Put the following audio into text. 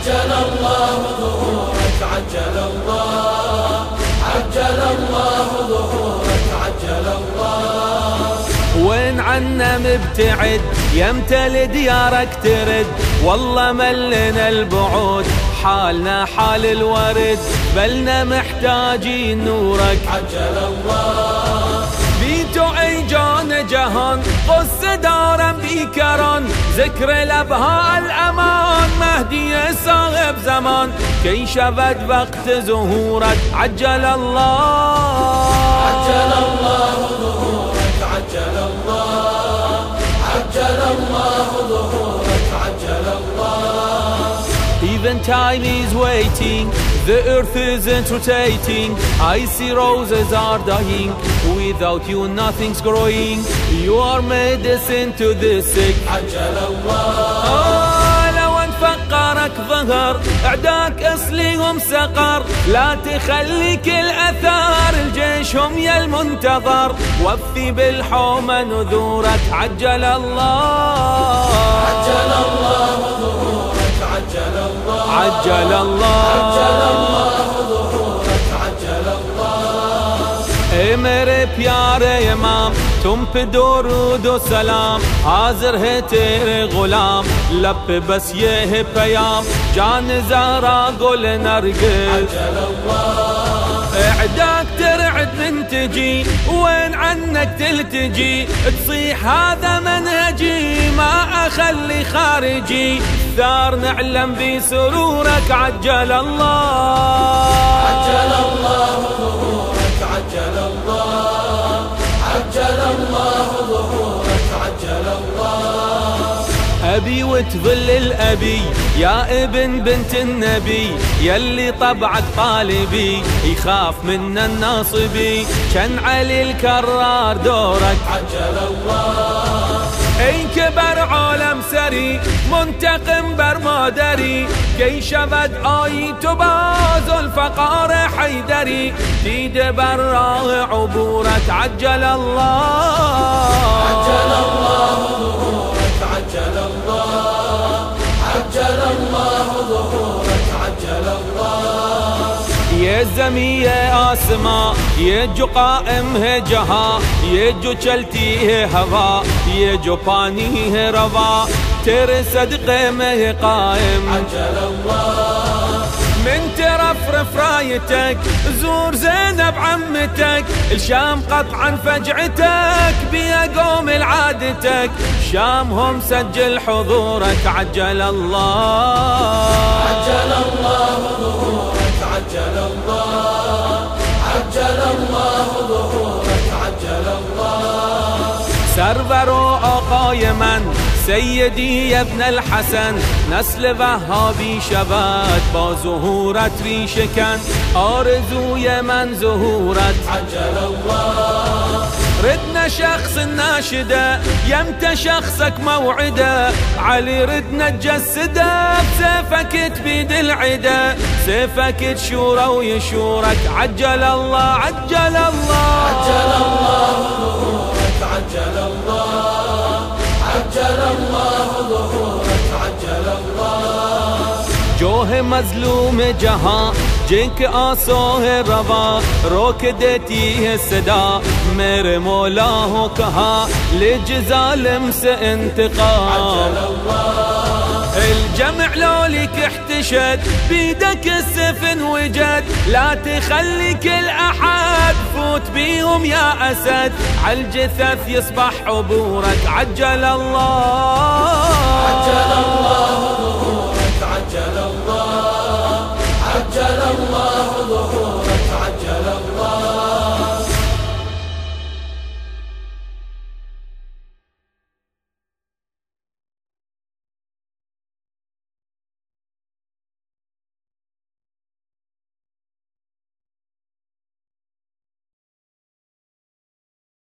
عجل الله ظهورك عجل الله، عجل الله ظهورك عجل الله. وين عنا مبتعد يمتى لديارك ترد، والله ملنا البعود حالنا حال الورد، بلنا محتاجين نورك عجل الله. بيتو عيجان جهان قص دارا بيكران، ذكر الابهاء الامان مهدي صاحب زمان، كي شبت وقت ظهورك عجل الله، عجل الله ظهورك عجل الله، عجل الله ظهورك عجل الله. Even time is waiting, the earth isn't rotating, I see roses are dying, without you nothing's growing, you are medicine to the sick عجل الله. لو انفقرك ظهر اعداك اصليهم سقر، لا تخليك الاثار الجيش هم يا المنتظر، وفي بالحومة نذورك عجل الله، عجل الله ظهورك عجل الله، عجل الله، عجل الله ظهورك عجل الله. اے میرے پیارے امام تم پہ درود و سلام، حاضر ہے تیرے غلام لب پہ بس یہ ہے پیام، جان زہرا گل نرگس عجل الله. اعداك ترعد من تجي، وين عنك تلتجي، تصيح هذا منهجي ما اخلي خارجي، ثار نعلم بسرورك عجل الله، عجل الله ظهورك عجل الله، عجل الله ظهورك عجل الله. أبي وتظل الأبي يا ابن بنت النبي، يلي طبعك طالبي يخاف من الناصبي، كان علي الكرار دورك عجل الله. اي كبر عالم سري منتقم برمادري، كي شبد آيت باز الفقار حيدري، تيد براه عبورك عجل الله، عجل الله ظهورك عجل الله، عجل الله ظهورك عجل الله. ये ज़मीं ये आसमां ये जो कायम है जहां، ये जो चलती है हवा ये जो पानी है रवा, तेरे सदक़े में है कायम عجل الله. من ترفرف رايتك زور زينب عمتك، الشام قطعا فجعتك بيا قوم العادتك، شام هم سجل حضورك عجل الله، عجل الله ظهورك عجل الله، عجل الله ظهورك عجل الله. سرور و آقای من سیدی ابن الحسن، نسل وهابی شود با ظهورت ریشکن، آرزوی من ظهورت عجل الله. ردنا شخص الناشدة يمتى شخصك موعده، علي ردنا تجسده بسيفك تبيد العدا، سيفك تشوره ويشورك عجل الله، عجل الله، عجل الله ظهورك عجل الله، عجل الله ظهورك عجل الله. جو ہے مظلوم جہاں جن کے آنسوں ہے رواں، روک دیتی ہے صدا میرے مولا ہو کہاں، لج ظالم سے انتقام عجل الله. الجمع لولك احتشد بيدك السيف انوجد، لا تخلي كل احد فوت بيهم يا اسد، عالجثث يصبح عبورك عجل الله،